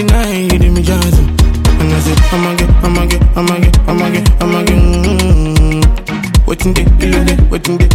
the night, you do me jazz. And I say, I'ma get. Waiting day, waiting day.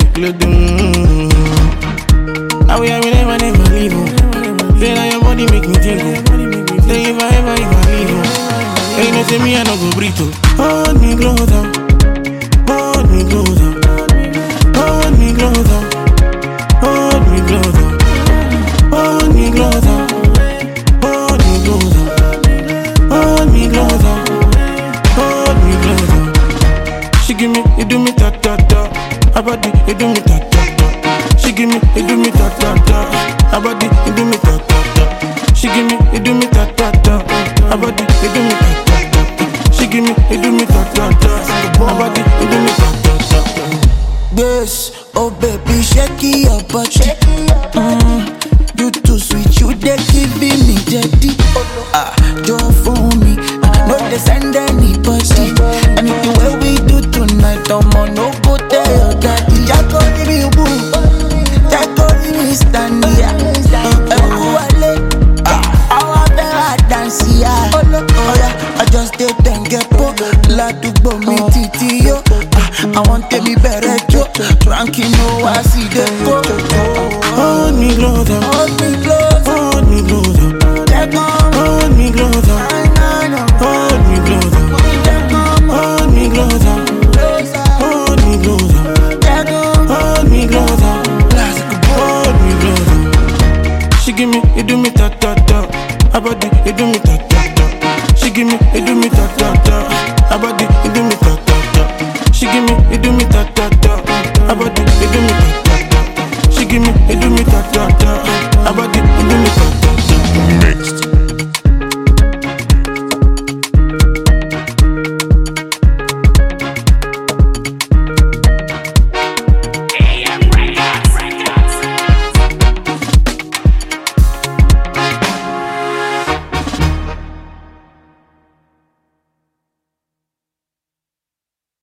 I will never leave you. Say now your body make me tingle. Say if I ever leave you. Say you know say me I no go breathe. Hold me closer, hold me closer, hold me closer, hold me closer, hold me closer, hold me closer, hold me closer, hold me closer. She give me, you do me ta ta ta. Her body, you do me ta ta ta. She give me, you do me ta ta ta. Her body, you do me ta ta ta. She give me, you do me ta ta ta. Her body, you do me ta ta ta. She give me, you do me ta ta ta. Her body, you do me ta ta ta. Yes, oh baby, shake your body. You too sweet, you dey giving me jetty. Don't fool me, no dey send anybody. Anything where we do tonight, I'm on no go tell your daddy. Jaco give me boo, Jaco give me stand here. I want better dance here. Oh yeah, I just did then get po. La do bo me titi yo. I want to be better jo. Tranquil no I see the go. Hold me closer, Hold me close, hold me closer, take on, hold me closer, hold me closer, take on, hold me closer, closer, hold me closer, take on, hold me closer, hold me closer. She give me, you do me ta ta ta. Her body, you do me ta ta ta. She give me, you do me ta ta ta. Her body, you do me ta ta ta. She give me, you do me ta ta ta.